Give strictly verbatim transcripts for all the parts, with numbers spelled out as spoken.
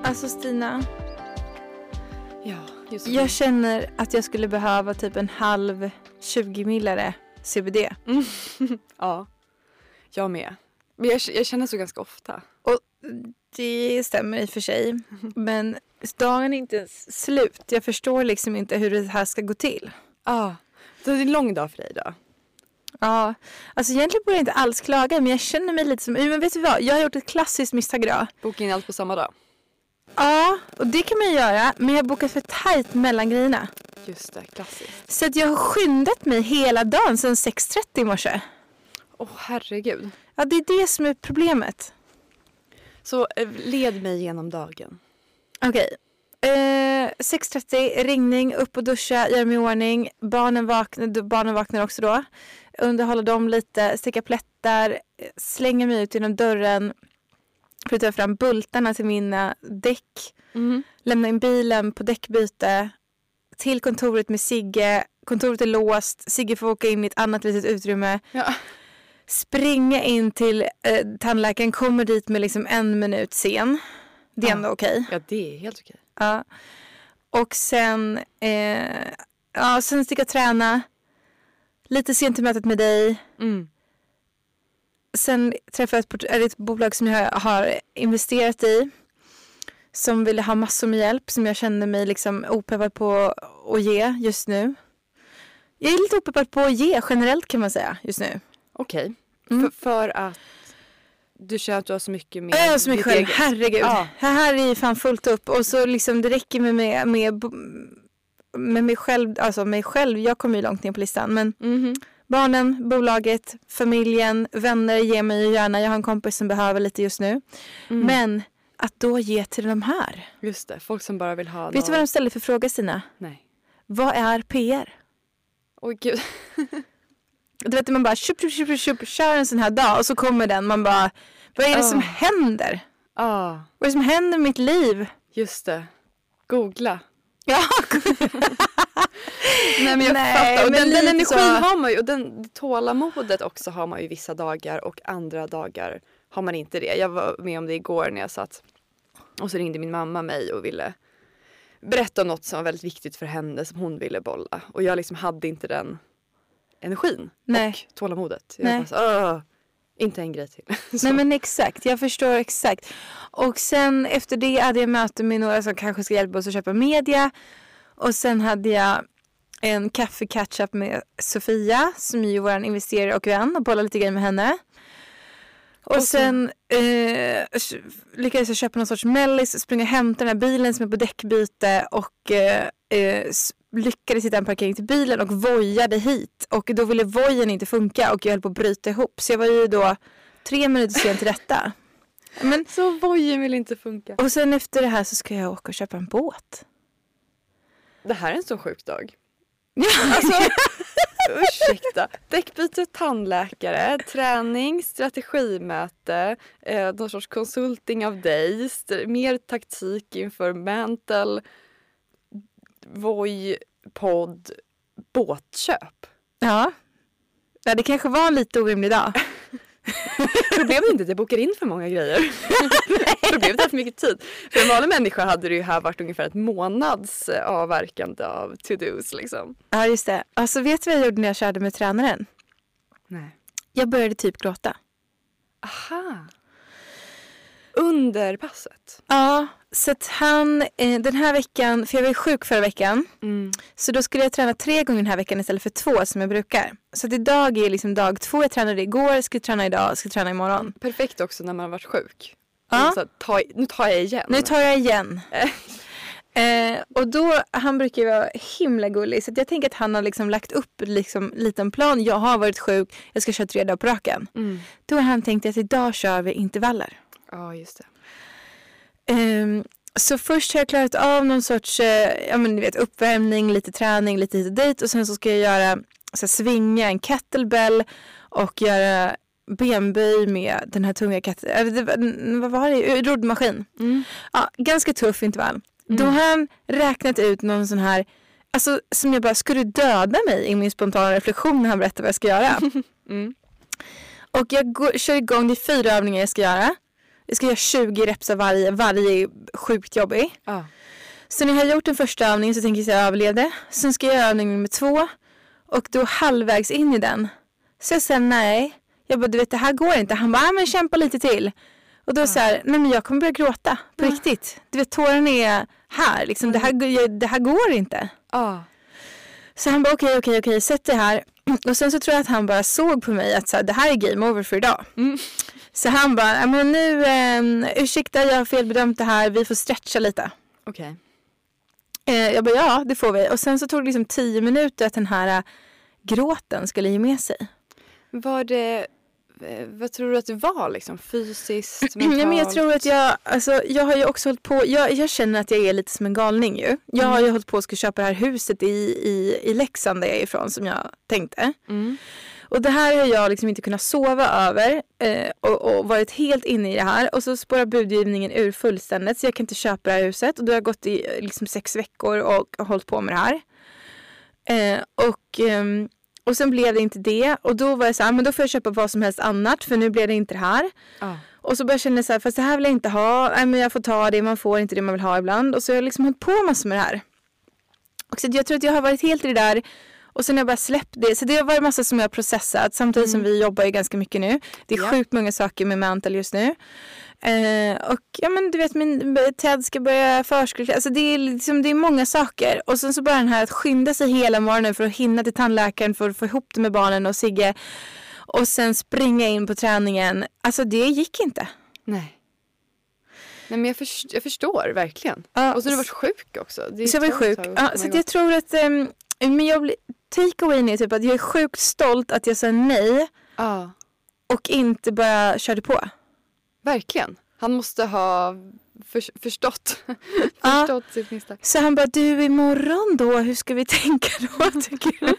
Alltså Stina, Ja, just det. jag känner att jag skulle behöva typ en halv tjugo millare C B D. Mm. Ja, jag med. Men jag, jag känner så ganska ofta. Och det stämmer i och för sig. Men dagen är inte ens slut. Jag förstår liksom inte hur det här ska gå till. Ja, det är en lång dag för dig då. Ja, alltså egentligen borde jag inte alls klaga. Men jag känner mig lite som, men vet du vad? Jag har gjort ett klassiskt misstag idag. Boka in allt på samma dag. Ja, och det kan man göra. Men jag har bokat för tajt mellan grejerna. Just det, klassiskt. Så att jag har skyndat mig hela dagen sedan sex trettio i morse. Åh, oh, herregud. Ja, det är det som är problemet. Så eh, led mig genom dagen. Okej. Eh, sex trettio, ringning, upp och duscha, göra mig i ordning. Barnen vaknar, barnen vaknar också då. Underhålla dem lite, sticka plättar, slänga mig ut genom dörren. För att ta fram bultarna till mina däck. Mm. Lämna in bilen på däckbyte. Till kontoret med Sigge. Kontoret är låst. Sigge får åka in i ett annat litet utrymme. Ja. Springa in till eh, tandläkaren. Kommer dit med liksom en minut sen. Det är Ja. ändå okej. Ja, det är helt okej. Ja. Och sen, eh, ja, sen sticka och träna. Lite sent till mötet med dig. Mm. Sen träffade jag ett, ett bolag som jag har investerat i. Som ville ha massor med hjälp. Som jag kände mig liksom opeppad på att ge just nu. Jag är lite opeppad på att ge generellt kan man säga just nu. Okej. Mm. För, för att du känner att du har så mycket med... Jag har så mycket ditt själv, eget- herregud. Ja. Det här är ju fan fullt upp. Och så liksom det räcker med, med, med, med mig själv. Alltså mig själv, jag kommer ju långt ner på listan. Men Mhm. barnen, bolaget, familjen, vänner ger mig ju gärna. Jag har en kompis som behöver lite just nu. Mm. Men att då ge till de här. Just det, folk som bara vill ha... Vet du vad de ställer för fråga, Stina? Nej. Vad är P R? Åh gud. Du vet man bara tjup, tjup, tjup, tjup, kör en sån här dag och så kommer den. Man bara, vad är det som Ah. händer? Ah, Vad är det som händer med mitt liv? just det. Googla. Ja, Nej men jag Nej, fattar. Och men den, den lite energin så. har man ju. Och den tålamodet också har man ju vissa dagar. Och andra dagar har man inte det. Jag var med om det igår när jag satt. Och så ringde min mamma mig och ville berätta om något som var väldigt viktigt för henne. Som hon ville bolla. Och jag liksom hade inte den energin. Nej. Och tålamodet. Jag Nej. bara så, "Åh, inte en grej till." Så. nej men exakt, jag förstår exakt. Och sen efter det hade jag möte med några som kanske ska hjälpa oss att köpa media. Och sen hade jag en kaffe catch-up med Sofia som är ju vår investerare och vän och bolla lite grejer med henne. Och, Och så- sen eh, lyckades jag köpa någon sorts mellis, springa och hämta den här bilen som är på däckbyte och eh, eh, s- lyckades hitta en parkering till bilen och vojade hit. Och då ville vojen inte funka och jag höll på att bryta ihop. Så jag var ju då tre minuter sen till detta. Men, Så vojen vill inte funka. och sen efter det här så ska jag åka och köpa en båt. Det här är en så sjuk dag. Ja, Alltså, ursäkta. Däckbyte, tandläkare, träning, strategimöte, eh, någon sorts konsulting av dig, st- mer taktik inför Mantle, Voi, podd, båtköp. ja. Ja, det kanske var en lite orimlig dag. Problemet är inte att jag bokar in för många grejer. Problemet är för mycket tid. För en vanlig människa hade det ju här varit ungefär ett månads eh, avverkande av to-dos liksom. Ja, just det. Alltså, vet du vad jag gjorde när jag körde med tränaren? Nej. Jag började typ gråta. Aha. Under passet. Ja, så att han eh, den här veckan, för jag var ju sjuk förra veckan. Mm. Så då skulle jag träna tre gånger den här veckan istället för två som jag brukar. Så att idag är liksom dag två. Jag tränade igår, ska träna idag, ska träna imorgon. Perfekt också när man har varit sjuk. Ja. Så att ta, nu tar jag igen. Nu tar jag igen. eh, och då, han brukar ju vara himla gullig. Så att jag tänker att han har liksom lagt upp liksom liten plan. Jag har varit sjuk, jag ska köra tre dagar på raken. Mm. Då har han tänkt att idag kör vi intervaller. Ja, just det. Um, så först har jag klarat av någon sorts uh, ja, men, ni vet, uppvärmning, lite träning, lite hit och dit. Och sen så ska jag göra så här, svinga en kettlebell och göra benböj med den här tunga kettlebell. Vad var det? Roddmaskin. Mm. Ja, ganska tuff intervall. Mm. Då har han räknat ut någon sån här, alltså som jag bara, ska du döda mig i min spontana reflektion när han berättar vad jag ska göra? Mm. Och jag går, kör igång, det är fyra övningar jag ska göra. Jag ska göra tjugo reps av varje. Varje är sjukt jobbig. Ah. Så när jag har gjort den första övningen så tänker jag att jag överlevde. Sen ska jag göra övning nummer två. Och då halvvägs in i den. Så jag säger nej. Jag bara, du vet det här går inte. Han bara, ah, men kämpa lite till. Och då ah. så här, nej men jag kommer börja gråta. På ah. riktigt. Du vet, tårarna är här. Liksom, mm. det, här det här går inte. Ah. Så han bara, okej, okay, okej, okay, okej. Okay, sätt det här. Och sen så tror jag att han bara såg på mig att så här, det här är game over för idag. Mm. Så han bara, men nu, eh, ursäkta, jag har felbedömt det här. Vi får stretcha lite. Okej. Okay. Eh, jag bara, ja, det får vi. Och sen så tog det liksom tio minuter att den här äh, gråten skulle ge med sig. Var det, vad tror du att det var liksom? Fysiskt, mentalt? Ja, men jag tror att jag, alltså jag har ju också hållit på, jag, jag känner att jag är lite som en galning ju. Jag mm. har ju hållit på att ska köpa det här huset i, i, i Leksand där jag är ifrån som jag tänkte. Mm. Och det här har jag liksom inte kunnat sova över eh, och, och varit helt inne i det här. Och så spårar budgivningen ur fullständigt så jag kan inte köpa det här huset. Och då har jag gått i liksom sex veckor och, och hållit på med det här. Eh, och, eh, och sen blev det inte det. Och då var jag så här, men då får jag köpa vad som helst annat för nu blev det inte det här. Ah. Och så började jag känna så här, fast det här vill jag inte ha. Nej, men jag får ta det, man får inte det man vill ha ibland. Och så har jag liksom hållit på massor med det här. Och så jag tror att jag har varit helt i det där. Och sen har jag bara släppt det. Så det har varit massa som jag har processat. Samtidigt mm. som vi jobbar ju ganska mycket nu. Det är ja. sjukt många saker med Mantle just nu. Eh, och ja men du vet min Ted ska börja förskola. Alltså det är liksom det är många saker. Och sen så börjar den här att skynda sig hela morgonen för att hinna till tandläkaren. För att få ihop det med barnen och Sigge. Och sen springa in på träningen. Alltså det gick inte. Nej. Nej men jag, först, jag förstår verkligen. Ja, och så har du varit sjuk också. Det är så jag var sjuk. Ja, så jag tror att... Um, Men jag blir, take-away är typ att jag är sjukt stolt att jag sa nej ah. och inte bara körde på. Verkligen. Han måste ha för, förstått, ah. förstått sitt misstag. Så han bara, du imorgon då, hur ska vi tänka då tycker du?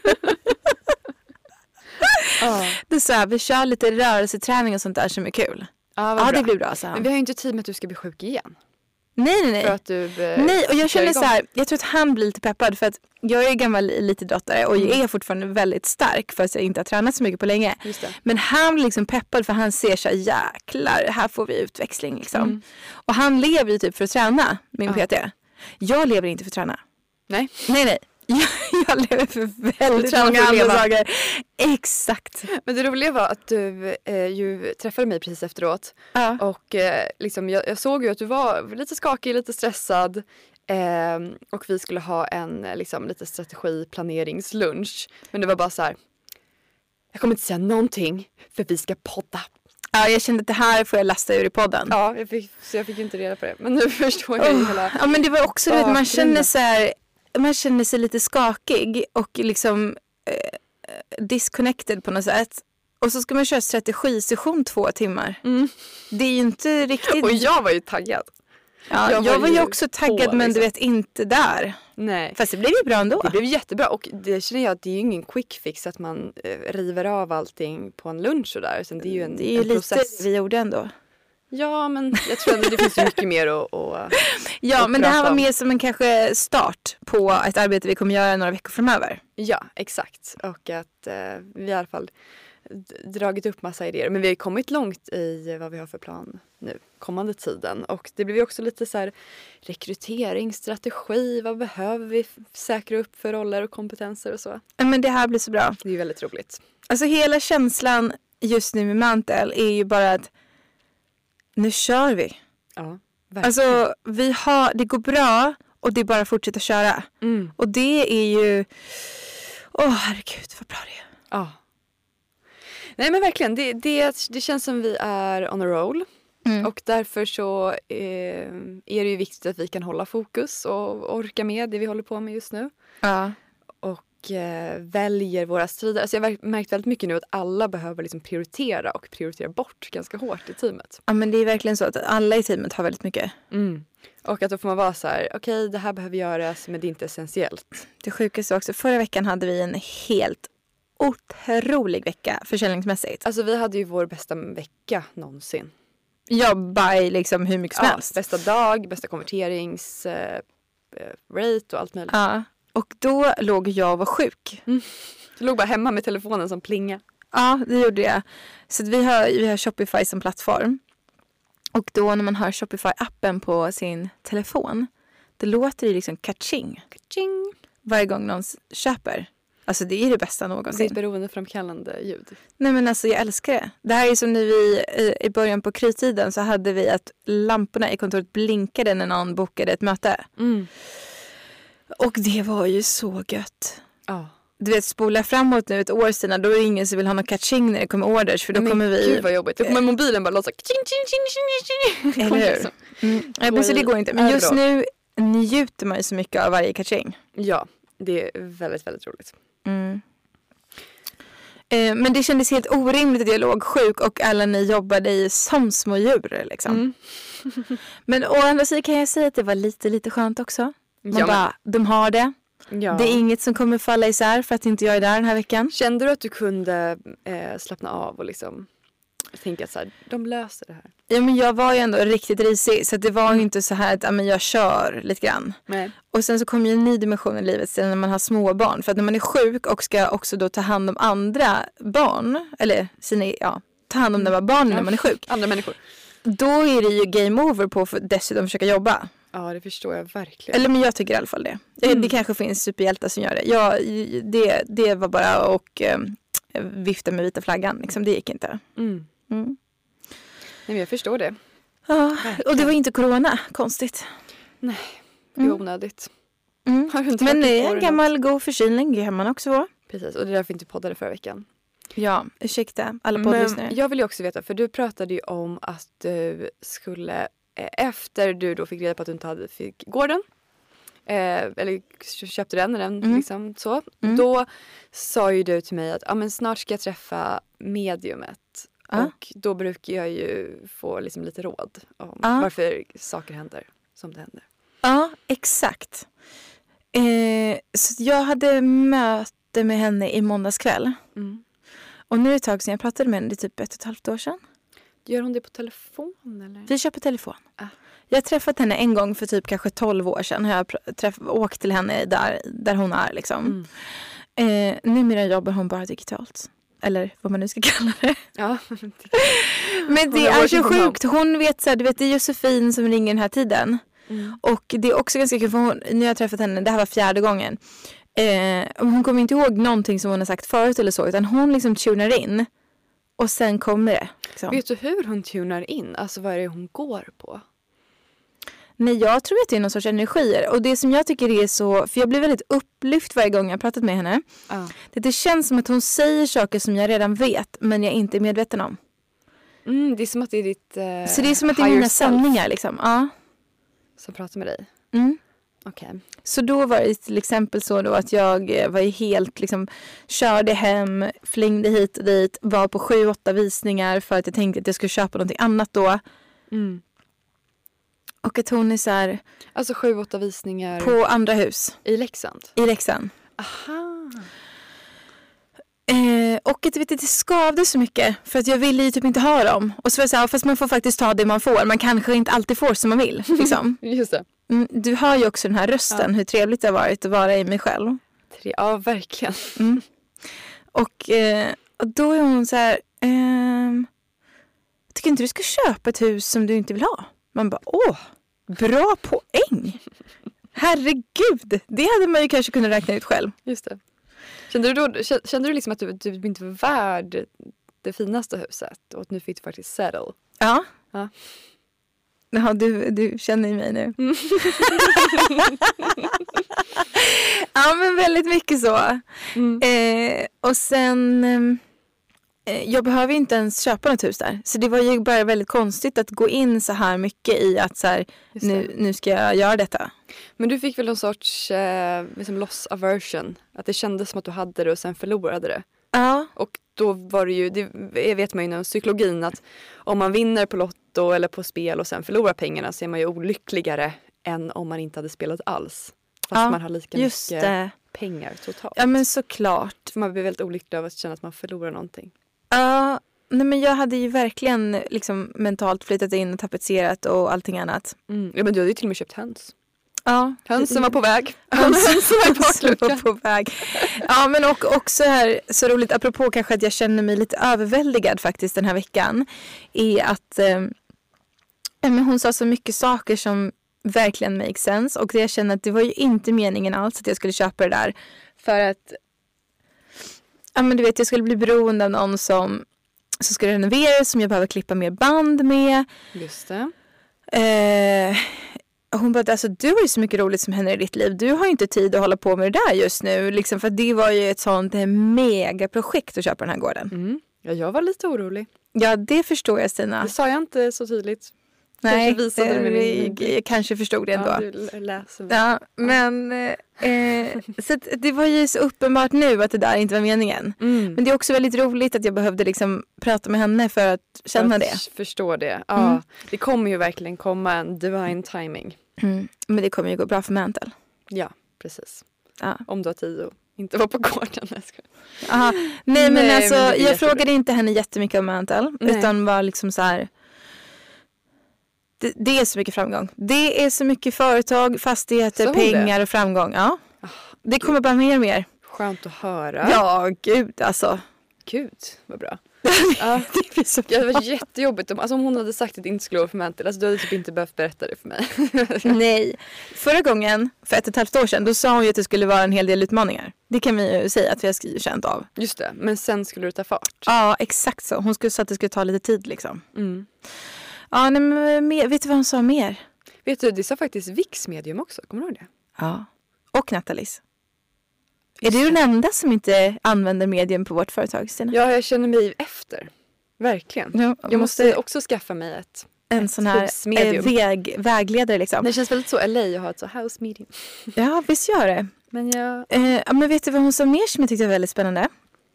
ah. Det är så här, vi kör lite rörelseträning och sånt där som är kul. Ja, ah, ah, det blir bra. Så men vi har ju inte tid med att du ska bli sjuk igen. Nej, nej, nej. För att du, eh, nej, och jag känner så här, jag tror att han blir lite peppad för att jag är gammal elitidrottare och mm. jag är fortfarande väldigt stark för att jag inte har tränat så mycket på länge. Men han blir liksom peppad för han ser så här, jäklar, här får vi utväxling liksom. Mm. Och han lever ju typ för att träna, min ja. P T. Jag lever inte för att träna. Nej. Nej, nej. Jag, jag lever för väldigt många andra saker. Exakt. Men det roliga var att du eh, ju träffade mig precis efteråt. Ja. Och eh, liksom, jag, jag såg ju att du var lite skakig, lite stressad. Eh, och vi skulle ha en liksom, lite strategiplaneringslunch. Men det var bara så här. Jag kommer inte säga någonting för vi ska podda. Ja, jag kände att det här får jag lasta ur i podden. Ja, jag fick, så jag fick inte reda på det. Men nu förstår jag ju oh. hela... Ja, men det var också oh, det att man känner så här... Man känner sig lite skakig och liksom eh, disconnected på något sätt. Och så ska man köra strategisession två timmar. Mm. Det är ju inte riktigt... Och jag var ju taggad. Ja, jag var, jag var ju också taggad på, men liksom. Du vet inte där. Nej. Fast det blev ju bra ändå. Det blev jättebra och det känner jag att det är ju ingen quick fix att man eh, river av allting på en lunch och där. Utan det är ju en, det är ju en lite process. Vi gjorde ändå. Ja, men jag tror att det finns mycket mer att, att Ja, att men det här var mer som en kanske start på ett arbete vi kommer göra några veckor framöver. Ja, exakt. Och att eh, vi i alla fall dragit upp massa idéer. Men vi har kommit långt i vad vi har för plan nu, kommande tiden. Och det blir också lite så här rekryteringsstrategi. Vad behöver vi säkra upp för roller och kompetenser och så? Ja, men det här blir så bra. Det är väldigt roligt. Alltså hela känslan just nu med Mantle är ju bara att nu kör vi. Ja, verkligen. Alltså vi har, det går bra och det är bara att fortsätta köra. Mm. Och det är ju, åh oh, herregud vad bra det är. Ja. Nej men verkligen, det, det, det känns som vi är on a roll. Mm. Och därför så eh, är det ju viktigt att vi kan hålla fokus och orka med det vi håller på med just nu. Ja. Och eh, väljer våra strider. Alltså jag har märkt väldigt mycket nu att alla behöver liksom prioritera och prioritera bort ganska hårt i teamet. Ja men det är verkligen så att alla i teamet har väldigt mycket. Mm. Och att då får man vara så här, okej okay, det här behöver göras men det är inte essentiellt. Det sjukaste också, förra veckan hade vi en helt otrolig vecka försäljningsmässigt. Alltså vi hade ju vår bästa vecka någonsin. Ja, by liksom hur mycket som ja, helst. Bästa dag, bästa konverterings eh, rate och allt möjligt. Ja, och då låg jag och var sjuk. Mm. Du låg bara hemma med telefonen som plinga. Ja, det gjorde jag. Så vi har, vi har Shopify som plattform. Och då när man har Shopify-appen på sin telefon, då låter det liksom kaching. Kaching. Varje gång någon köper. Alltså det är det bästa någonsin. Det är ett beroendeframkallande ljud. Nej men alltså jag älskar det. Det här är som när vi i början på krytiden så hade vi att lamporna i kontoret blinkade när någon bokade ett möte. Mm. Och det var ju så gött. Ja. Du vet, spola framåt nu ett år sedan, då är det ingen som vill ha någon catching när det kommer orders. För då men kommer vi... Gud vad jobbigt. Då kommer mobilen bara låta ching, ching, ching, ching, ching. Eller hur? Mm. Ja, men så det går inte. Men just nu njuter man ju så mycket av varje catching. Ja, det är väldigt, väldigt roligt. Mm. Eh, men det kändes helt orimligt att jag låg sjuk och alla ni jobbade i som små djur. Liksom. Mm. Men å andra sidan kan jag säga att det var lite, lite skönt också. Man ja, bara, men... de har det. Ja. Det är inget som kommer falla isär för att inte jag är där den här veckan. Kände du att du kunde eh, slappna av och liksom tänka att så här, de löser det här? Ja, men jag var ju ändå riktigt risig så det var ju inte så här att ja, men jag kör lite grann. Nej. Och sen så kommer ju en ny dimension i livet sen när man har små barn. För att när man är sjuk och ska också då ta hand om andra barn, eller sina, ja, ta hand om de här barnen ja. när man är sjuk. Andra människor. Då är det ju game over på att dessutom försöka jobba. Ja, det förstår jag verkligen. Eller men jag tycker i alla fall det. Mm. Det kanske finns superhjältar som gör det. Jag, det, det var bara att eh, vifta med vita flaggan. Liksom, det gick inte. Mm. Mm. Nej, men jag förstår det. Ja, och det var inte corona. Konstigt. Nej, det var mm. onödigt. Mm. Men det är en gammal god förkylning kan man också få. Precis, och det är därför inte poddade förra veckan. Ja, ursäkta alla poddlyssnare. Jag vill ju också veta, för du pratade ju om att du skulle, efter du då fick reda på att du inte hade fick gården, eh, eller köpte den, den mm. liksom så, mm. då sa ju du till mig att ah, men snart ska jag träffa mediumet. Ah. Och då brukar jag ju få liksom lite råd om ah. varför saker händer som det händer. Ja, exakt. Eh, så jag hade möte med henne i måndags kväll. Mm. Och nu är det ett tag sedan jag pratade med henne, det är typ ett och ett halvt år sedan. Gör hon det på telefon eller? Vi kör på telefon. Ah. Jag har träffat henne en gång för typ kanske tolv år sedan. Jag har träff- åkt till henne där, där hon är liksom. Mm. Eh, numera jobbar hon bara digitalt. Eller vad man nu ska kalla det. Ja. Men det är så sjukt. Hon vet så här, du vet det är Josefin som ringer den här tiden. Mm. Och det är också ganska kul för hon, när jag har träffat henne, det här var fjärde gången. Eh, hon kommer inte ihåg någonting som hon har sagt förut eller så, utan hon liksom tunar in och sen kommer det. Liksom. Vet du hur hon tunar in? Alltså vad är det hon går på? Nej, jag tror att det är någon sorts energier. Och det som jag tycker är så, för jag blir väldigt upplyft varje gång jag har pratat med henne. Ah. Det, det känns som att hon säger saker som jag redan vet, men jag inte är medveten om. Mm, det är som att det är ditt uh, Så det är som att det är mina sanningar liksom. Ja. Som pratar med dig? Mm. Okej. Okay. Så då var det till exempel så då att jag var helt liksom, körde hem, flängde hit och dit, var på sju, åtta visningar för att jag tänkte att jag skulle köpa någonting annat då. Mm. Och att hon är så här... Alltså sju, åtta visningar... På andra hus. I Leksand? I Leksand. Aha. Eh, och att, vet, det skavde så mycket för att jag ville ju typ inte ha dem. Och så var jag så här, fast man får faktiskt ta det man får. Man kanske inte alltid får som man vill. Liksom. Just det. Mm, du hör ju också den här rösten, ja. Hur trevligt det har varit att vara i mig själv. Tre- ja, verkligen. Mm. Och, eh, och då är hon så här, eh, tycker inte du ska köpa ett hus som du inte vill ha? Man bara, åh, bra poäng. Herregud, det hade man ju kanske kunnat räkna ut själv. Just det. Kände du, då, kände du liksom att du, du inte var värd det finaste huset och att nu fick du faktiskt settle? Ja. Ja. Ja, du, du känner mig nu. Mm. Ja, men väldigt mycket så. Mm. Eh, och sen... Eh, jag behöver inte ens köpa något hus där. Så det var ju bara väldigt konstigt att gå in så här mycket i att så här, nu, nu ska jag göra detta. Men du fick väl någon sorts eh, liksom loss aversion? Att det kändes som att du hade det och sen förlorade det. Ja. Och då var det ju, det vet man ju inom psykologin, att om man vinner på lotto eller på spel och sen förlorar pengarna så är man ju olyckligare än om man inte hade spelat alls. Fast ja, man har lika just mycket det. pengar totalt. Ja, men såklart. För man blir väldigt olycklig av att känna att man förlorar någonting. Ja, nej, men jag hade ju verkligen liksom mentalt flyttat in och tapetserat och allting annat. Mm. Ja, men du hade ju till och med köpt höns. Ja. Hönsen var på väg. Hönsen var, var på väg. Ja, men och också här, så roligt, apropå kanske att jag känner mig lite överväldigad faktiskt den här veckan, är att eh, Men hon sa så mycket saker som verkligen make sense. Och jag känner att det var ju inte meningen alls att jag skulle köpa det där. För att ja, men du vet, jag skulle bli beroende av någon som, som ska renovera, som jag behöver klippa mer band med. Just det. Eh, hon bara, alltså du har ju så mycket roligt som händer i ditt liv. Du har ju inte tid att hålla på med det där just nu. Liksom, för det var ju ett sånt megaprojekt att köpa den här gården. Mm. Ja, jag var lite orolig. Ja, det förstår jag, Stina. Det sa jag inte så tydligt. Nej, visade det, det det, jag, jag kanske förstod det ändå. Ja, du läser. Ja, men eh, så att det var ju så uppenbart nu att det där inte var meningen. Mm. Men det är också väldigt roligt att jag behövde liksom prata med henne för att känna för att det. Förstå det. Ja, Mm. det kommer ju verkligen komma en divine timing. Mm. Men det kommer ju gå bra för Mantle. Ja, precis. Ja. Om du har tid och inte var på gården. Jag ska... Aha. Nej, men Nej, alltså men det är jag jättebra. frågade inte henne jättemycket om Mantle. Nej. Utan var liksom så här. Det, det är så mycket framgång. Det är så mycket företag, fastigheter, Så hon pengar och framgång. Ja. Det kommer bara mer och mer. Skönt att höra. Ja, gud alltså. Gud, vad bra. Ja. Det blir så Ja, det var bra. jättejobbigt. Om, alltså, om hon hade sagt att det inte skulle vara för Mantle, alltså, du hade typ inte behövt berätta det för mig. Nej. Förra gången, för ett och ett halvt år sedan, då sa hon ju att det skulle vara en hel del utmaningar. Det kan vi ju säga att vi har skrivit känt av. Just det, men sen skulle du ta fart. Ja, exakt så. Hon skulle säga att det skulle ta lite tid liksom. Mm. Ja, nej, men mer, vet du vad hon sa mer? Vet du, det sa faktiskt Vix Medium också. Kommer du ihåg det? Ja. Och Natalis. Är du den enda som inte använder medium på vårt företag, Stina? Ja, jag känner mig efter. Verkligen. Ja, Jag måste också skaffa mig ett, en ett sån här husmedium. eh, väg, vägledare liksom. Det känns väldigt så L A att ha ett så house medium. Ja, visst gör det. Men jag... Eh, ja, men vet du vad hon sa mer som jag tyckte var väldigt spännande?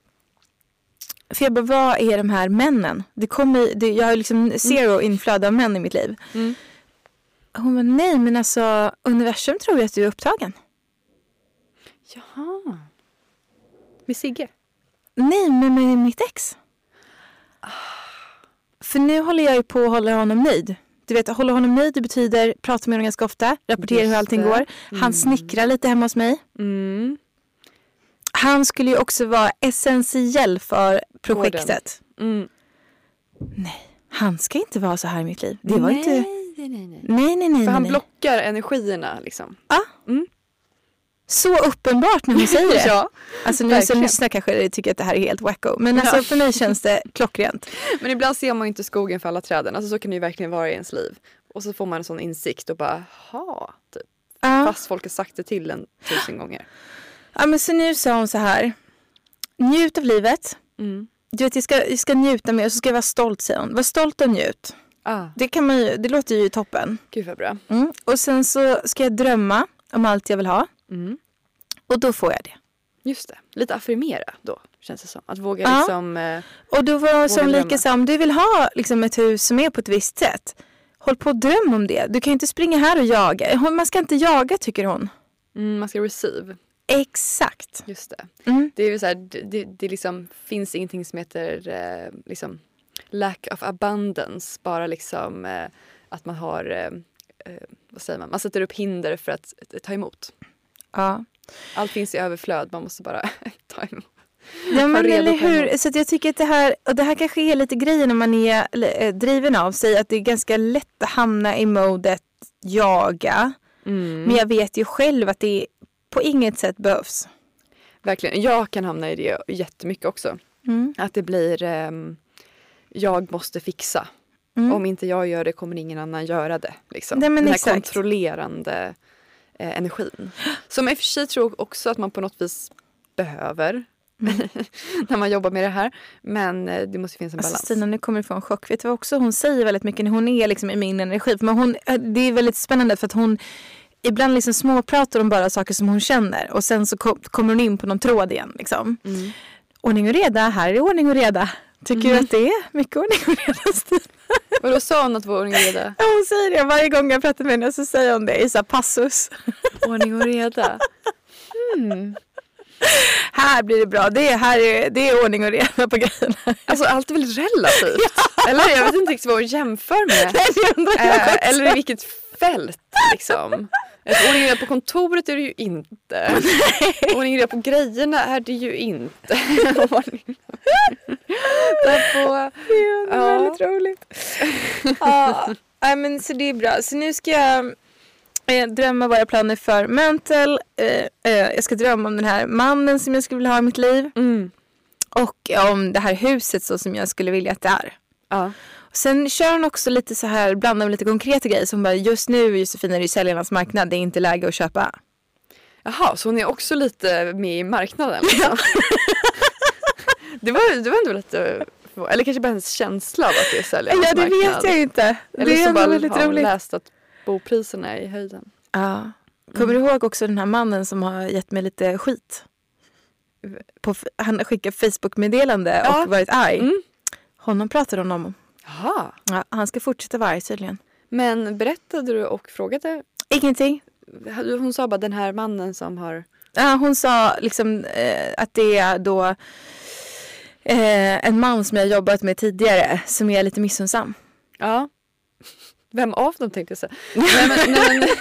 För jag bara, vad är de här männen? Det kommer, det, jag har liksom zero inflöde av män i mitt liv. Mm. Hon bara, nej men alltså universum tror jag att du är upptagen. Jaha. Med Sigge? Nej, men med mitt ex. För nu håller jag ju på att hålla honom nöjd. Du vet, hålla honom nöjd det betyder prata med honom ganska ofta. Rapportera Just hur allting det. går. Han Mm. snickrar lite hemma hos mig. Mm. Han skulle ju också vara essentiell för projektet. Mm. Nej, han ska inte vara så här i mitt liv. Det var nej, inte... nej, nej, nej. Nej, nej, nej. För han nej. blockar energierna liksom. Ja. Mm. Så uppenbart när hon säger det. Ja, alltså nu verkligen. som lyssnar kanske tycker att det här är helt wacko. Men alltså Ja. för mig känns det klockrent. Men ibland ser man ju inte skogen för alla träden. Alltså så kan det ju verkligen vara i ens liv. Och så får man en sån insikt och bara, ha, typ. Ja. Fast folk har sagt det till en tusen gånger. Ja, men så nu sa hon så här. Njut av livet. Mm. Du vet, jag ska, jag ska njuta mer och så ska jag vara stolt, säger hon. Var stolt och njut. Ah, Det, kan man ju, det låter ju toppen. gud vad bra. Mm. Och sen så ska jag drömma om allt jag vill ha. Mm. Och då får jag det. Just det. Lite affirmera då, känns det som. Att våga Ja. liksom... Eh, Och då var som drömma. lika så om du vill ha liksom, ett hus som är på ett visst sätt. Håll på och dröm om det. Du kan ju inte springa här och jaga. Hon- Man ska inte jaga, tycker hon. mm, man ska receive. Exakt. Just det. Mm. Det är ju så här, det, det, det liksom, finns ingenting som heter eh, liksom, lack of abundance. Bara liksom eh, att man har, eh, eh, vad säger man, man sätter upp hinder för att eh, ta emot. Ja. Allt finns i överflöd, man måste bara ta emot. Ja, men redo eller på hur? emot. Så att jag tycker att det här, och det här kanske är lite grejen när man är eh, driven av sig, att det är ganska lätt att hamna i modet jaga. Mm. Men jag vet ju själv att det på inget sätt behövs. Verkligen, jag kan hamna i det jättemycket också. Mm. Att det blir, ehm, jag måste fixa. Mm. Om inte jag gör det kommer ingen annan göra det. Liksom. Nej, men Den här exakt. kontrollerande eh, energin. Som jag i och för sig tror också att man på något vis behöver. Mm. när man jobbar med det här. Men eh, det måste finnas en Alltså balans. Stina, nu kommer det få en chock. Vet du vad också hon säger väldigt mycket när hon är liksom i min energi? Men hon, det är väldigt spännande för att hon ibland liksom småpratar om bara saker som hon känner. Och sen så kom, kommer hon in på någon tråd igen. Liksom. Mm. Ordning och reda, här är det ordning och reda. Tycker Mm. du att det är mycket ordning och reda, Stina? Och då sa hon att vår ordning och reda. Ja, hon säger det. Varje gång jag pratar med henne så säger hon det i så här passus. Ordning och reda. Mm. Här blir det bra. Det är, här är, det är ordning och reda på grejerna. Alltså allt är väl relativt. Eller jag vet inte riktigt vad hon jämför med. Nej, det undrar jag också. Eh, eller i vilket fält liksom. Ett ordning och reda på kontoret är det ju inte. Ordning och reda på grejerna är det ju inte. Ordning. Därpå, Det är Ja. väldigt roligt. Ja. Ja, men så det är bra. Så nu ska jag eh, drömma vad jag planerar för Mantle. Eh, eh, jag ska drömma om den här mannen som jag skulle vilja ha i mitt liv. Mm. Och om det här huset så som jag skulle vilja att det är. Ja. Sen kör hon också lite så här, blandar med lite konkreta grejer. Som bara, just nu Josefina är det ju säljarnas marknad. Det är inte läge att köpa. Jaha, så hon är också lite med i marknaden liksom. det, var, det var ändå lite... Eller kanske bara hennes känsla av att det är säljarnas Ja, det marknad. vet jag inte. Eller det är så bara väldigt har hon roligt. läst att bopriserna är i höjden. Ja. Kommer Mm. du ihåg också den här mannen som har gett mig lite skit? På, han har skickat Facebook-meddelande Ja. och varit arg. Mm. Honom pratade hon om. Jaha. Ja, han ska fortsätta vara arg tydligen. Men berättade du och frågade? Ingenting. Hon sa bara den här mannen som har... Ja, hon sa liksom eh, att det är då eh, en man som jag jobbat med tidigare som är lite missunnsam. Ja. Vem av dem tänkte jag säga? nej, men, nej, men...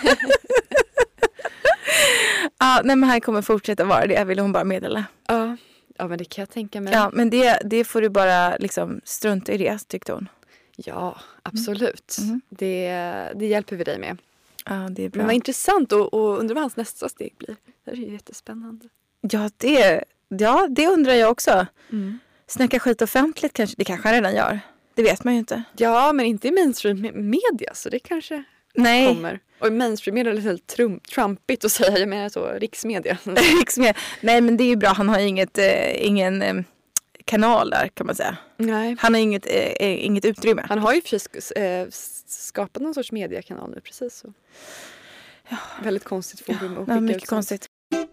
Ja, nej, men han kommer fortsätta vara det, ville hon bara meddela. ja. ja, men det kan jag tänka mig. Ja, men det, det får du bara liksom strunta i det, tyckte hon. Ja, absolut. Mm. Det, det hjälper vi dig med. Ja, det är bra. Men vad intressant och, och undrar vad hans nästa steg blir. Det är ju jättespännande. Ja, det, ja, det undrar jag också. Mm. Snacka skit offentligt kanske, det kanske han redan gör. Det vet man ju inte. Ja, men inte i mainstream media så det kanske Nej. kommer. Och i mainstream media är det lite trum, trumpigt att säga, jag menar så riksmedia. Riksmedia. Nej, men det är ju bra. Han har inget, eh, ingen eh, kanal där kan man säga. Nej. Han har inget, eh, inget utrymme. Han har ju precis eh, skapat någon sorts mediekanal nu, precis så. Ja. Väldigt konstigt forum att Ja, skicka mycket ut sånt. konstigt.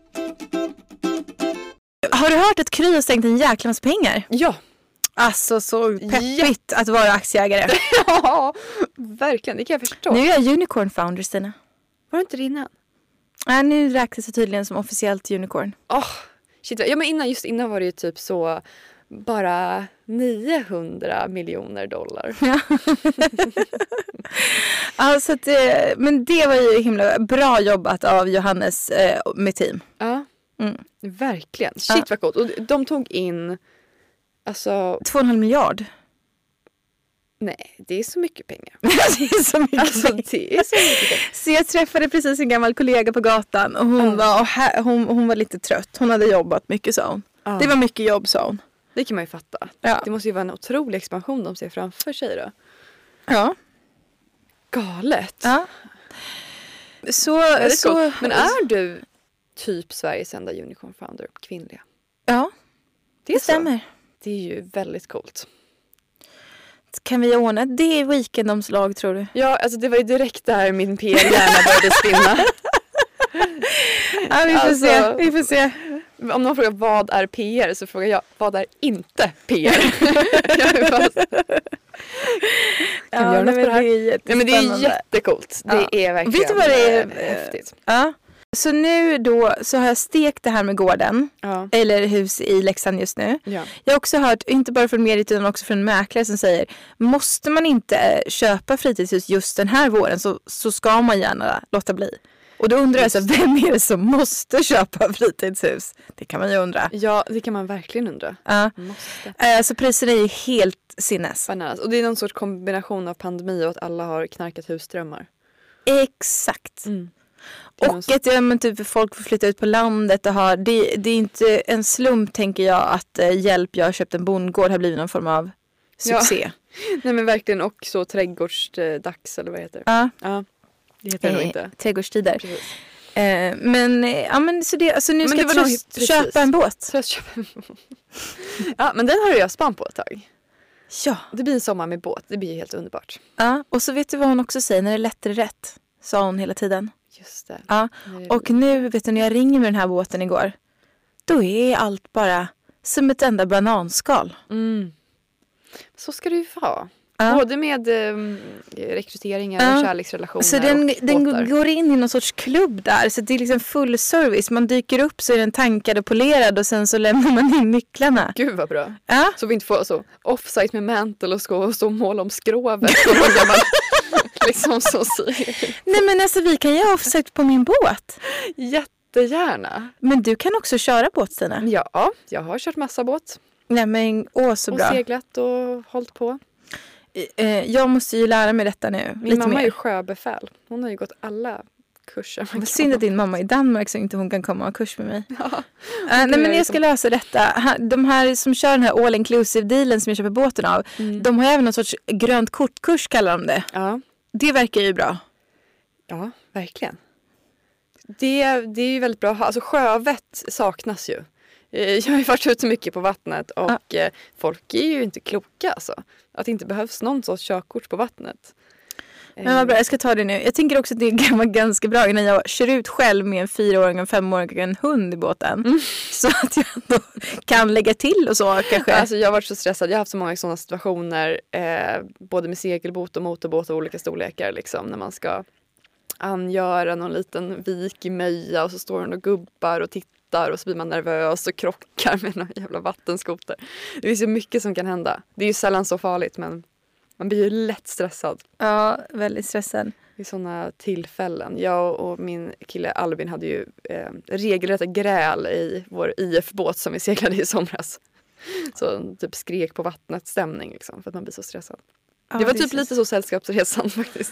Har du hört att Kry har stängt en jäkla massa pengar? Ja. Alltså så peppigt att vara aktieägare. Ja, verkligen. Det kan jag förstå. Nu är jag unicorn founder, Stina. Var det inte det innan? Nej, nu räknas det tydligen som officiellt unicorn. Oh, shit. Ja, men innan, just innan var det ju typ så bara niohundra miljoner dollar. Alltså att, eh, men det var ju himla bra jobbat av Johannes eh, med team. Ja, Mm. verkligen. Shit Ja. vad coolt. Och de tog in, alltså, Två och en halv miljard. nej, det är så mycket pengar. det är så mycket Alltså, pengar. det är så mycket pengar. Så jag träffade precis en gammal kollega på gatan och hon, Ja. var, och här, hon, hon var lite trött. Hon hade jobbat mycket, sa hon. Ja. Det var mycket jobb, sa hon. Det kan man ju fatta. Ja. Det måste ju vara en otrolig expansion de ser framför sig då. Ja. Galet. ja. Så, Ja, det är så, coolt. Men är du typ Sveriges enda unicorn founder kvinnliga? Ja, Det, är det så. stämmer. Det är ju väldigt coolt. Kan vi ordna det weekendomslag, tror du? Ja, alltså det var ju direkt där min P R-hjärna började spinna. Ja, vi får Alltså- se. Vi får se. Om någon frågar vad är P R så frågar jag vad är inte P R? Jag är bara så- Kan vi göra något på det här? är Ja, men det är jättespännande. jättecoolt. Ja. Det är verkligen Vet du vad det är? eh, häftigt. Ja. Så nu då så har jag stekt det här med gården. Ja. Eller hus i Leksand just nu. Ja. Jag har också hört, inte bara från mediet utan också från en mäklare som säger, måste man inte eh, köpa fritidshus just den här våren så, så ska man gärna låta bli. Och då undrar jag så, här, vem är det som måste köpa fritidshus? Det kan man ju undra. ja, det kan man verkligen undra. Ja. Måste. Eh, Så priserna är ju helt sinnes. Bananas. Och det är någon sorts kombination av pandemi och att alla har knarkat husdrömmar. Exakt. Mm. Det är någon Och att ja, men typ, folk får flytta ut på landet och ha, det, det är inte en slump tänker jag att eh, hjälp, jag har köpt en bondgård har blivit någon form av succé. Nej men verkligen, och så trädgårdsdags eller vad det heter. Ja. Ja, det heter det nog Eh, inte. Trädgårdstider. Precis. Eh, men, eh, ja, men så det, alltså nu Men ska det jag var nog- tröst, precis. köpa en båt. Så jag köper... ja, men den har jag span på ett tag. Ja. Det blir en sommar med båt, det blir helt underbart. ja. Och så vet du vad hon också säger, när det är lätt är det rätt. Sa hon hela tiden. Just det. Ja. När det- Och nu, vet du, när jag ringer med den här båten igår. Då är allt bara som ett enda bananskal. Mm. Så ska det ju vara. Ja. Både med um, rekryteringar Ja. och kärleksrelationer Så den, och den båtar. går in i någon sorts klubb där. Så det är liksom full service. Man dyker upp så är den tankad och polerad och sen så lämnar man in nycklarna. Gud vad bra. Ja, Så vi inte får så off-site med mantel och ska stå och måla om skrovet. Och någon gammal, liksom så säger. nej men alltså vi kan göra offset på min båt. Jättegärna. Men du kan också köra båt, Stina. Ja, jag har kört massa båt. Nej men åh så Och bra. seglat och hållit på. eh, jag måste ju lära mig detta nu. Min lite mamma mer. är ju sjöbefäl. Hon har ju gått alla kurser. Vad synd att din mamma är i Danmark så inte hon kan komma och ha kurs med mig. Ja, uh, nej men jag ska lösa detta. Ha, de här som kör den här all inclusive dealen som jag köper båten av. Mm. De har även någon sorts grönt kortkurs kallar de det. Ja. Det verkar ju bra. Ja, verkligen. Det, det är ju väldigt bra. Alltså sjövett saknas ju. Jag har ju varit ute mycket på vattnet och ja. folk är ju inte kloka alltså. Att det inte behövs någon sorts körkort på vattnet. Men vad bra, jag ska ta det nu. Jag tänker också att det kan vara ganska bra när jag kör ut själv med en fyraåring och femåring och en hund i båten. Mm. Så att jag då kan lägga till och så kanske. Alltså jag har varit så stressad. Jag har haft så många sådana situationer. Eh, både med segelbåt och motorbåt av olika storlekar. Liksom, när man ska angöra någon liten vik i Möja och så står hon och gubbar och tittar och så blir man nervös och krockar med någon jävla vattenskoter. Det finns ju mycket som kan hända. Det är ju sällan så farligt men man blir ju lätt stressad. Ja, väldigt stressad. I sådana tillfällen. Jag och min kille Albin hade ju eh, regelrätta gräl i vår I F-båt som vi seglade i somras. Så typ skrek på vattnet stämning liksom, för att man blir så stressad. Ja, det var det typ så... lite så sällskapsresan faktiskt.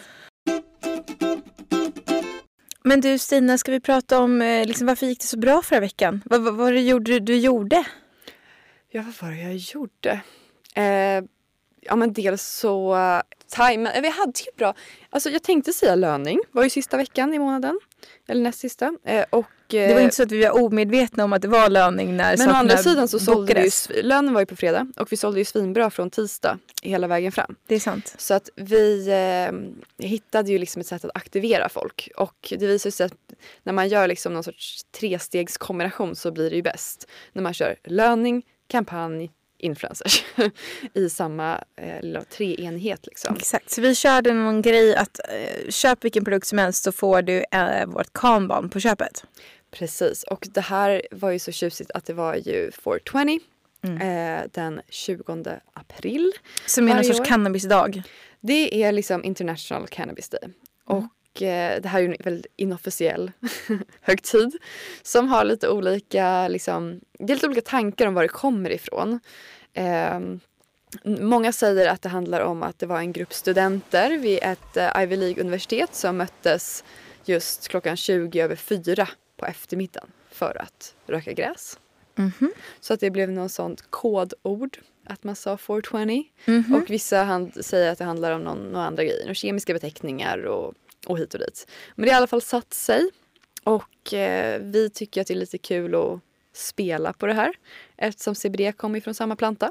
Men du Stina, ska vi prata om eh, liksom, varför gick det så bra förra veckan? Vad, vad var det gjorde, du gjorde? Ja, vad var det jag gjorde? Eh, ja, men dels så... Uh, time, vi hade ju bra... Alltså jag tänkte säga löning. Var ju sista veckan i månaden. Eller näst sista. Eh, och, det var inte så att vi var omedvetna om att det var löning när men å andra sidan så sålde vi ju, lönen var ju på fredag och vi sålde ju svinbra från tisdag hela vägen fram. Det är sant. Så att vi eh, hittade ju liksom ett sätt att aktivera folk och det visar sig att när man gör liksom någon sorts trestegskombination så blir det ju bäst. När man kör löning, kampanj, influencers i samma eh, treenhet liksom. Exakt, så vi körde någon grej att eh, köp vilken produkt som helst så får du eh, vårt kanban på köpet. Precis, och det här var ju så tjusigt att det var ju four twenty mm. eh, den tjugonde april. Som är en sorts cannabisdag. Det är liksom International Cannabis Day. Mm. Och eh, det här är ju en väldigt inofficiell högtid som har lite olika, liksom, det är lite olika tankar om var det kommer ifrån. Eh, många säger att det handlar om att det var en grupp studenter vid ett eh, Ivy League-universitet som möttes just klockan tjugo över fyra på eftermiddagen för att röka gräs. Mm-hmm. Så att det blev någon sånt kodord att man sa four twenty. Mm-hmm. Och vissa hand, säger att det handlar om någon, någon andra grejer. Några kemiska beteckningar och, och hit och dit. Men det har i alla fall satt sig. Och eh, vi tycker att det är lite kul att spela på det här. Eftersom C B D kommer från samma planta.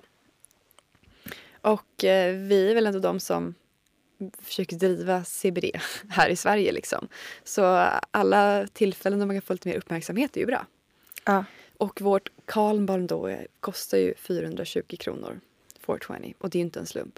Och eh, vi är väl ändå de som försöker driva C B D här i Sverige liksom. Så alla tillfällen där man kan få lite mer uppmärksamhet är ju bra. Ja. Och vårt Kalmbarn då kostar ju fyrahundratjugo kronor four twenty. Och det är ju inte en slump.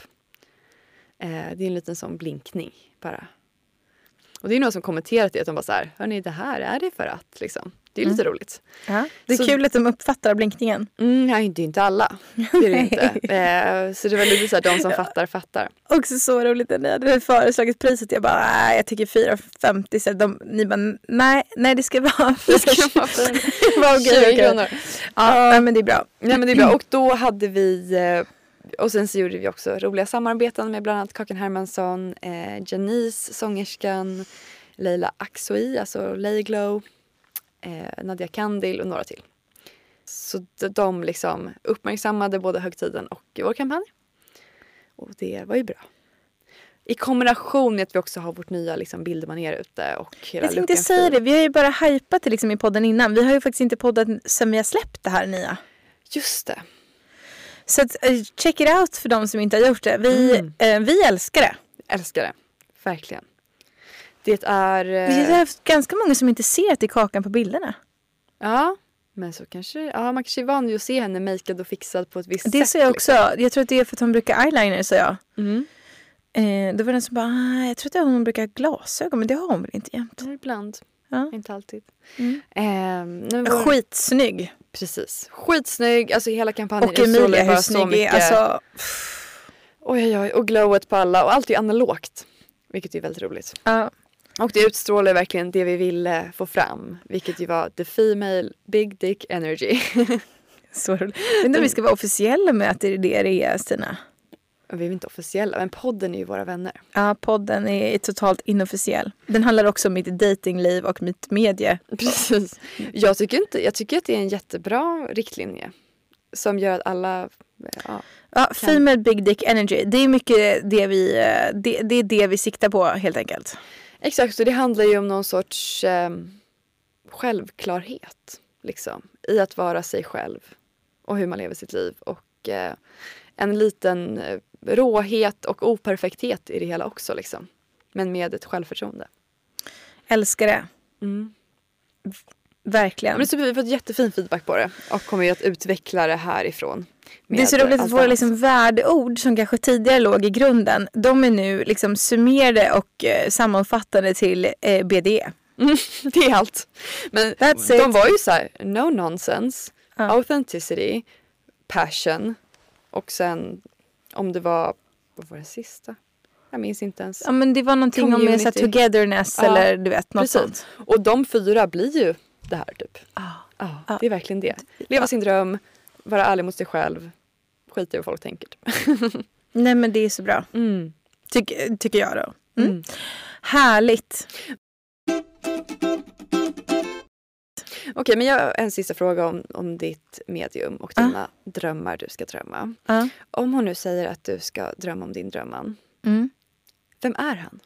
Eh, det är en liten sån blinkning bara. Och det är någon som kommenterat det att de bara så här, hörni, det här är det för att liksom. Det är mm. lite roligt. Ja. Det är så, kul att de uppfattar blinkningen. Mm, nej, det är inte alla. Det är det inte. Eh, så det var lite så här, de som fattar, fattar. Också så roligt när ni hade föreslagit priset. Jag bara, nej, jag tycker fyra femtio. Så de, ni bara, nej, nej, det ska vara det ska vara tjugo kronor. Ja, uh, men det är bra. Ja, men det är bra. Och då hade vi... Eh, och sen så gjorde vi också roliga samarbeten med bland annat Kakan Hermansson, eh, Janice, sångerskan, Leila Axoi, alltså Layglow, eh, Nadia Kandil och några till. Så de liksom uppmärksammade både högtiden och vår kampanj. Och det var ju bra. I kombination med att vi också har vårt nya liksom, bildmanér ute. Och hela jag tänkte säga det, vi har ju bara hypat det liksom, i podden innan. Vi har ju faktiskt inte poddat sen vi har släppt det här nya. Just det. Så att, uh, check it out för de som inte har gjort det. Vi, mm. uh, vi älskar det. Älskar det. Verkligen. Det är... Uh... Det är ganska många som inte ser att det är Kakan på bilderna. Ja, men så kanske... Ja, man kanske är van vid att se henne makead och fixad på ett visst det sätt. Det ser jag också. Liksom. Jag tror att det är för att hon brukar eyeliner, så jag. Mm. Uh, då var den som bara, ah, jag tror att hon brukar ha glasögon, men det har hon väl inte jämt. Ja, ibland. Ja. Inte alltid. Mm. Uh, var... Skitsnygg. Precis. Skitsnygg. Alltså hela kampanjen och Emilia, hur snygg är. Alltså... Oj, oj, oj. Och glowet på alla. Och allt är analogt. Vilket är väldigt roligt. Ja. Och det utstrålar verkligen det vi ville få fram. Vilket ju var the female big dick energy. Så roligt. Men då vi ska vara officiella med att det är det det är, Stina. vi är inte officiella, men podden är ju våra vänner. Ja, podden är totalt inofficiell. Den handlar också om mitt datingliv och mitt medie. Precis. Jag tycker, inte, jag tycker att det är en jättebra riktlinje som gör att alla... Ja, ja, female big dick energy. Det är mycket det vi, det, det är det vi siktar på helt enkelt. Exakt, så det handlar ju om någon sorts eh, självklarhet liksom, i att vara sig själv och hur man lever sitt liv. Och eh, en liten eh, råhet och operfekthet i det hela också. Liksom. Men med ett självförtroende. Älskar det. Mm. Verkligen. Men så vi har fått jättefin feedback på det. Och kommer ju att utveckla det härifrån. Det är så roligt att våra liksom värdeord som kanske tidigare låg i grunden. De är nu liksom summerade och eh, sammanfattade till eh, B D E. Mm, det är allt. Men That's de it. var ju så här, no nonsense, Ja. authenticity, passion och sen om det var, vad var det sista? Jag minns inte ens. Ja, men det var någonting om med så här, Community. togetherness Ja, eller du vet, något precis. sånt. Och de fyra blir ju det här typ. Ah. Ja, Ja. det är verkligen det. Leva sin dröm, vara ärlig mot sig själv, skita i vad folk tänker. Typ. Nej, men det är så bra. Mm. Tyck, tycker jag då. Mm. Mm. Härligt. Okej, men jag har en sista fråga om, om ditt medium och dina ah. drömmar du ska drömma. Ah. Om hon nu säger att du ska drömma om din drömman. Mm. Vem är han?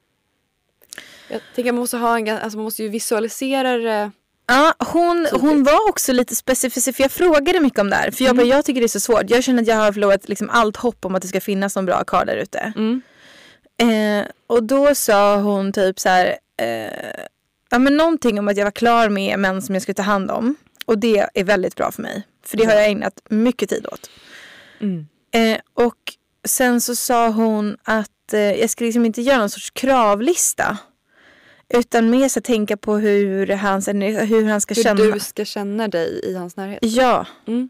Jag tänker man måste ha en, alltså man måste ju visualisera det. Ja, hon, hon var också lite specifik, för jag frågade mycket om det här. För jag, Mm. bara, jag tycker det är så svårt. Jag känner att jag har förlorat liksom allt hopp om att det ska finnas någon bra karl där ute. Mm. Eh, och då sa hon typ så här, eh, ja, men någonting om att jag var klar med män som jag skulle ta hand om. Och det är väldigt bra för mig. För det har jag ägnat mycket tid åt. Mm. Eh, och sen så sa hon att eh, jag ska liksom inte göra någon sorts kravlista. Utan mer så tänka på hur, hans, hur han ska Hur känna. du ska känna dig i hans närhet. Ja. Mm.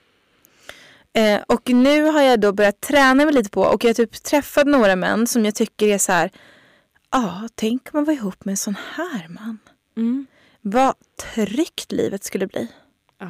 Eh, och nu har jag då börjat träna mig lite på. Och jag har typ träffat några män som jag tycker är så här. Ja, ah, tänk om man var ihop med en sån här man. Mm. Vad tryggt livet skulle bli. Ja,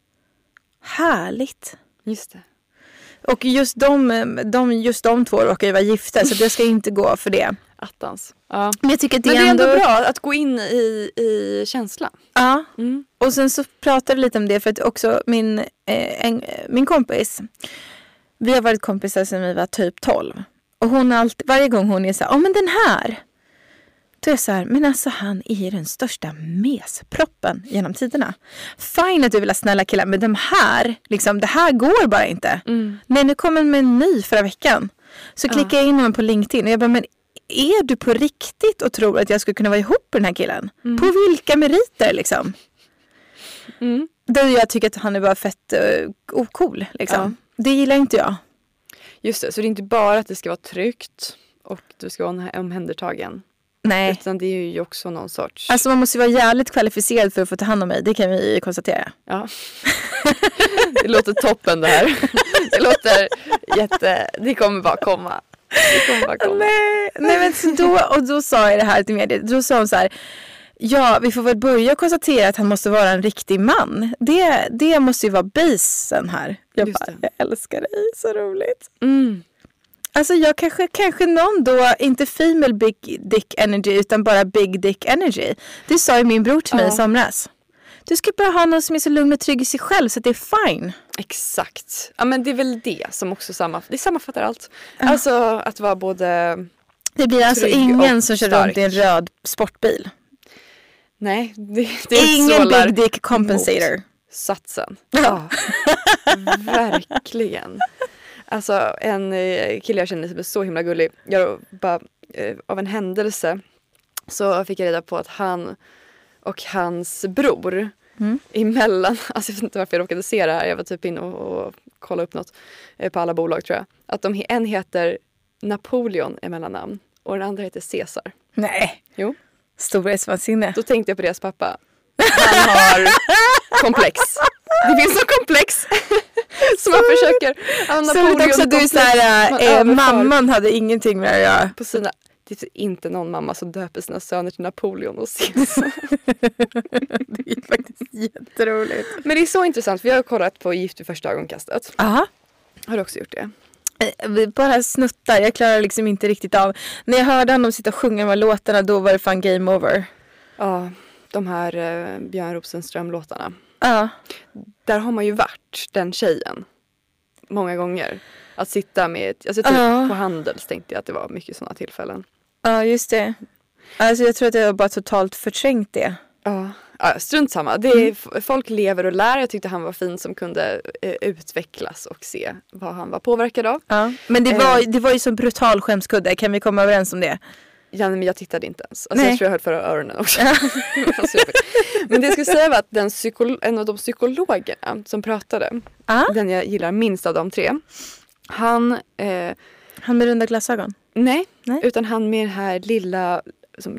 Härligt. just det. Och just de, de, just de två råkar ju vara gifta. Så jag ska inte gå för det. Attans. Ja. Men jag tycker att det, Men det är ändå ändå bra att gå in i, i känslan. Ja. Mm. Och sen så pratade jag lite om det för att också min, eh, en, min kompis, vi har varit kompisar sedan vi var typ tolv. Och hon har alltid, varje gång hon är så här, ja men den här. Då är jag så här, men alltså han är ju den största mesproppen genom tiderna. Fine att du vill ha snälla killar, men de här, liksom, det här går bara inte. Mm. Nej, nu kommer en med en ny förra veckan. Så Ja. klickar jag in honom på LinkedIn och jag bara, men är du på riktigt och tror att jag skulle kunna vara ihop med den här killen? Mm. På vilka meriter liksom? Mm. Då jag tycker att han är bara fett uh, ocool liksom. Ja. Det gillar inte jag. Just det, så det är inte bara att det ska vara tryggt och du ska vara omhändertagen. Nej. Utan det är ju också någon sorts... Alltså man måste ju vara jävligt kvalificerad för att få ta hand om mig. Det kan vi ju konstatera. Ja. Det låter toppen det här. Det låter jätte... Det kommer bara komma. Det kommer bara komma. Nej, nej men så då, och då sa jag det här till mediet. Då sa hon så här, ja vi får väl börja konstatera att han måste vara en riktig man. Det, det måste ju vara basen här. Jag Just bara, det. jag älskar dig, så roligt. Mm. Alltså jag kanske, kanske någon då, inte female big dick energy utan bara big dick energy. Det sa ju min bror till mig Ja. i somras. Du ska bara ha någon som är så lugn och trygg i sig själv så att det är fine. Exakt. Ja men det är väl det som också samma... Det sammanfattar allt. Alltså att vara både... Det blir alltså Trygg ingen och som kör stark. runt i en röd sportbil. Nej, det, det är Ingen sålar big dick compensator. satsen. Ja. Ja. Verkligen. Alltså en eh, kille jag känner som är så himla gullig. Jag bara, eh, av en händelse så fick jag reda på att han och hans bror Mm. emellan, alltså jag vet inte varför jag råkade se det här. Jag var typ inne och, och kollade upp något eh, på alla bolag tror jag. Att de, en heter Napoleon i mellannamn och den andra heter Caesar. Nej. Jo. Storhetsvansinne. Då tänkte jag på deras pappa. Han har komplex. Det finns någon komplex som man försöker. Han Så vet också att du är så här, äh, mamman hade ingenting med det att göra. På sina, det är inte någon mamma som döper sina söner till Napoleon och Caesar. Det är faktiskt jätteroligt. Men det är så intressant för jag har kollat på Gift vid första ögonkastet. Aha. Har du också gjort det? Bara snuttar, jag klarar liksom inte riktigt av. När jag hörde honom sitta och sjunga de här låtarna, då var det fan game over. Ja, de här eh, Björn Rosenström-låtarna. Ja. Där har man ju varit den tjejen många gånger. Att sitta med, alltså typ Ja. på Handels tänkte jag att det var mycket sådana tillfällen. Ja, just det. Alltså jag tror att jag har bara totalt förträngt det. Ja, ja strunt samma. Det är, mm. Folk lever och lär. Jag tyckte han var fin som kunde eh, utvecklas och se vad han var påverkad av. Ja. Men det var, det var ju så brutal skämskudde. Kan vi komma överens om det? Ja, men jag tittade inte ens. Alltså, Nej. jag tror jag hörde förra öronen också. Men det jag skulle säga var att den psykolo- en av de psykologerna som pratade, Ah? den jag gillar minst av de tre, han... Eh, han med runda glasögon? Nej, Nej, utan han med den här lilla som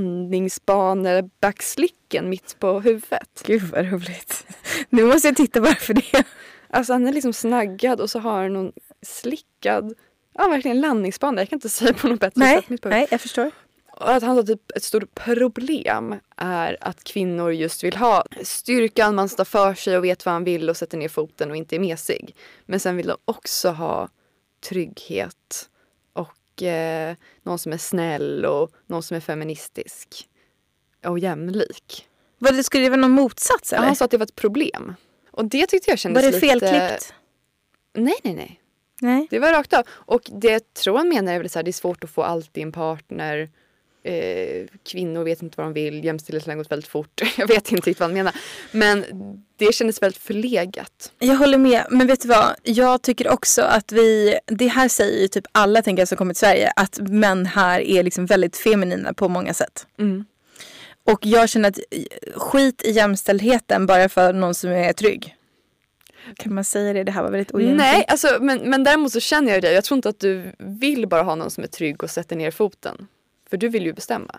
landningsbanebackslicken mitt på huvudet. Gud vad roligt. Nu måste jag titta bara för det. Alltså han är liksom snaggad och så har han någon slickad, ja verkligen landningsbana. Jag kan inte säga på något bättre Nej, sätt mitt på nej, jag förstår. Och att han har typ ett stort problem är att kvinnor just vill ha styrkan, man står för sig och vet vad man vill och sätter ner foten och inte är mesig. Men sen vill de också ha trygghet och eh, någon som är snäll och någon som är feministisk och jämlik. Var det, skulle det vara någon motsats eller? Ja, han sa att det var ett problem. Och det tyckte jag kändes var det lite... felklippt? Nej, nej, nej. Nej. Det var rakt av. Och det jag tror han menar är väl så här, det är svårt att få alltid en partner. Eh, kvinnor vet inte vad de vill. Jämställdheten har gått väldigt fort. Jag vet inte riktigt vad han menar. Men det kändes väldigt förlegat. Jag håller med. Men vet du vad? Jag tycker också att vi... Det här säger ju typ alla tänker jag som kommer till Sverige. Att män här är liksom väldigt feminina på många sätt. Mm. Och jag känner att skit i jämställdheten bara för någon som är trygg. Kan man säga det? Det här var väldigt ojämställt. Nej, alltså, men, men däremot så känner jag det. Jag tror inte att du vill bara ha någon som är trygg och sätter ner foten. För du vill ju bestämma.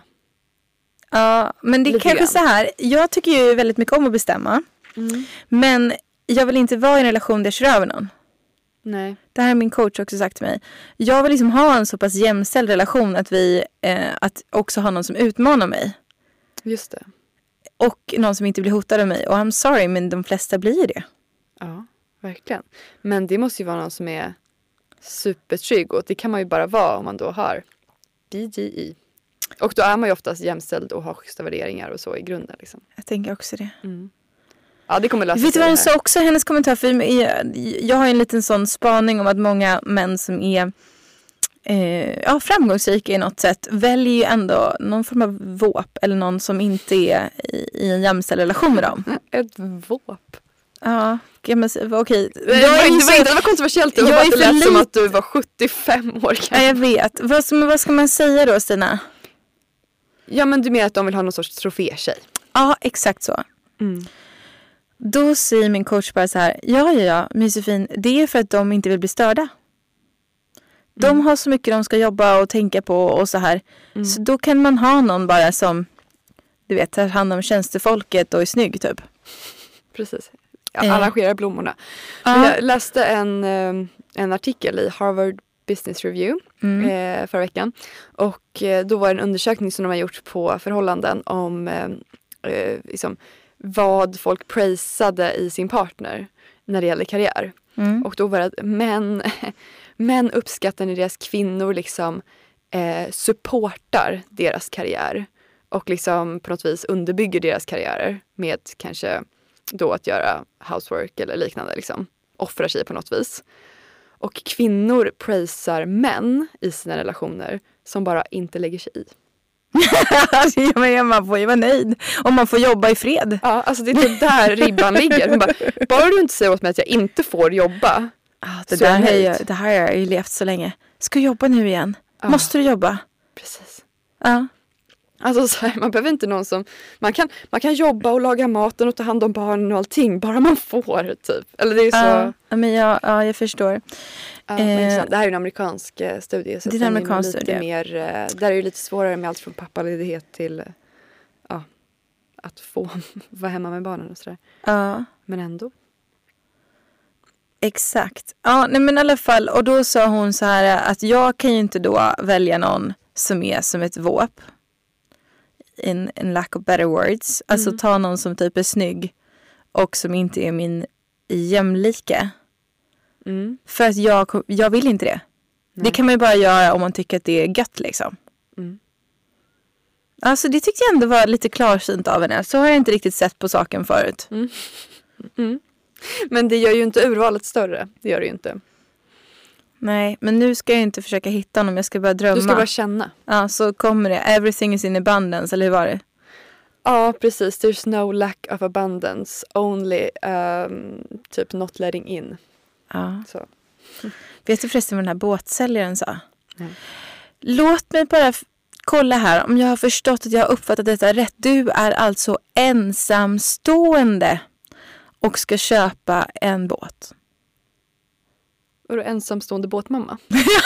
Ja, men det är Lite kanske grann. så här. Jag tycker ju väldigt mycket om att bestämma. Mm. Men jag vill inte vara i en relation där jag kör över någon. Nej. Det här har min coach också sagt till mig. Jag vill liksom ha en så pass jämställd relation att vi eh, att också ha någon som utmanar mig. Just det. Och någon som inte blir hotad av mig. Och I'm sorry, men de flesta blir det. Ja, verkligen. Men det måste ju vara någon som är supertrygg. Och det kan man ju bara vara om man då har B G I. Och då är man ju oftast jämställd och har schyssta värderingar och så i grunden. Liksom. Jag tänker också det. Mm. Ja, det kommer lösa sig. Vet du vad det hon här. sa också? Hennes kommentar. För jag, jag har en liten sån spaning om att många män som är eh, ja, framgångsrika i något sätt väljer ju ändå någon form av våp. Eller någon som inte är i, i en jämställd relation med dem. Ett våp. Ja, kan man säga. Okej. Det var, det var inte det var kontroversiellt. Det var Jag bara är att det för lät som lit- att du var sjuttiofem år Ja, gammal. jag vet. Vad, som, vad ska man säga då, Stina? Ja, men du menar att de vill ha någon sorts trofétjej. Ja, exakt så. Mm. Då säger min coach bara så här. Ja, ja, ja, men Josefin, det är för att de inte vill bli störda. De Mm. har så mycket de ska jobba och tänka på och så här. Mm. Så då kan man ha någon bara som, du vet, tar hand om tjänstefolket och är snygg typ. Precis. Ja, Eh. arrangerar blommorna. Ja. Jag läste en, eh, en artikel i Harvard Business Review Mm. eh, förra veckan. Och eh, då var det en undersökning som de har gjort på förhållanden om eh, eh, liksom, vad folk prisade i sin partner när det gäller karriär. Mm. Och då var det att män, män uppskattar när deras kvinnor liksom eh, supportar deras karriär. Och liksom på något vis underbygger deras karriärer med kanske då att göra housework eller liknande. Liksom. Offrar sig på något vis. Och kvinnor prisar män i sina relationer som bara inte lägger sig i. Ja, men man får ju vara nöjd om man får jobba i fred. Ja, alltså det är typ där ribban ligger. Hon bara, bara du inte säger åt mig att jag inte får jobba. Ah, det, Så där är har jag jag, nöjd. det här har jag ju levt så länge. Ska jag jobba nu igen? Ja. Måste du jobba? Precis. Ja. Alltså så här, man behöver inte någon som... Man kan, man kan jobba och laga maten och ta hand om barnen och allting. Bara man får, typ. Eller det är så... Ja, men jag, ja, jag förstår. Ja, men Eh, intressant. Det här är ju en amerikansk eh, studie. Så det är en den amerikansk lite studie. Mer, eh, där är det lite svårare med allt från pappaledighet till eh, ja, att få vara hemma med barnen och sådär. Ja, Men ändå. exakt. Ja, nej, men i alla fall. Och då sa hon så här att jag kan ju inte då välja någon som är som ett våp. In, in lack of better words. Alltså Mm. ta någon som typ är snygg och som inte är min jämlike. Mm. För att jag, jag vill inte det. Nej. Det kan man ju bara göra om man tycker att det är gött liksom. Mm. Alltså det tyckte jag ändå var lite klarsynt av henne. Så har jag inte riktigt sett på saken förut. Mm. Mm. Men det gör ju inte urvalet större. Det gör det ju inte. Nej, men nu ska jag inte försöka hitta honom. Jag ska bara drömma. Du ska bara känna. Ja, så kommer det. Everything is in abundance, eller hur var det? Ja, precis. There's no lack of abundance. Only um, typ not letting in. Ja. Så. Vet du förresten vad den här båtsäljaren sa? Mm. Låt mig bara f- kolla här om jag har förstått att jag har uppfattat detta rätt. Du är alltså ensamstående och ska köpa en båt. Är du ensamstående båtmamma?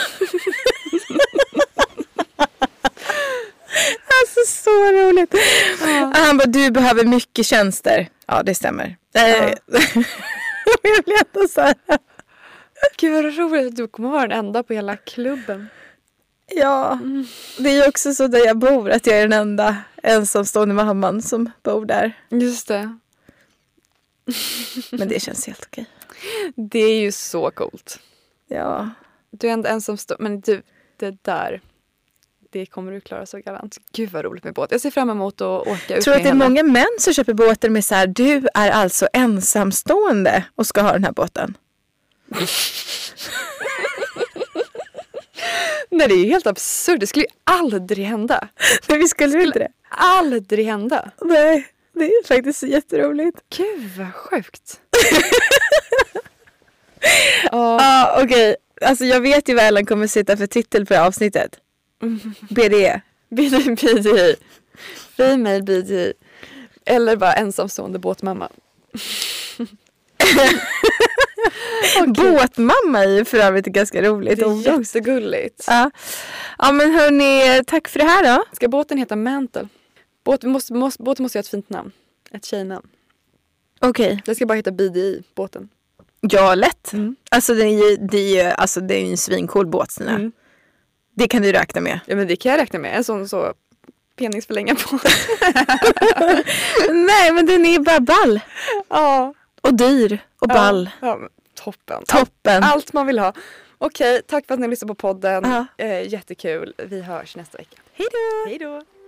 Alltså så roligt. Ja. Han bara, du behöver mycket tjänster. Ja, det stämmer. Ja. Jag blir ändå så här. Gud vad roligt att du kommer vara den enda på hela klubben. Ja, mm. Det är ju också så där jag bor att jag är den enda ensamstående mamman som bor där. Just det. Men det känns helt okej. Det är ju så coolt. Ja. Du är ändå ensamstående, men du, det där, det kommer du klara så galant. Gud vad roligt med båt. Jag ser fram emot att åka ut med Jag tror att det är henne. många män som köper båtar med så här, du är alltså ensamstående och ska ha den här båten. Nej, det är ju helt absurt. Det skulle ju aldrig hända. Nej, vi skulle, skulle inte det. Aldrig hända. Nej, det är faktiskt jätteroligt. Gud vad sjukt. Ja, ah, okej. Okay. Alltså jag vet ju vad Ellen kommer sitta för titel på det här avsnittet. B D E. B D I. Female B D I. Eller bara ensamstående båtmamma. Okay. Båtmamma är ju för övrigt ganska roligt. Det är jättegulligt. Ja. Ja, men hörni, tack för det här då. Ska båten heta Mantle? Båt, måste, måste, båten måste ha ett fint namn. Ett tjejnamn. Okej. Okay. Det ska bara heta B D I, båten. Ja, lätt. Mm. Alltså det är ju det är ju, alltså, det är ju en svincool båt, Stina. Mm. Det kan du räkna med. Ja, men det kan jag räkna med. En sån så peningsförlänga på. Nej, men den är bara ball. Ja. Och dyr. Och ball. Ja, ja, toppen. Toppen. Allt, allt man vill ha. Okej, tack för att ni lyssnade på podden. Ja. Eh, jättekul. Vi hörs nästa vecka. Hej då. Hej då.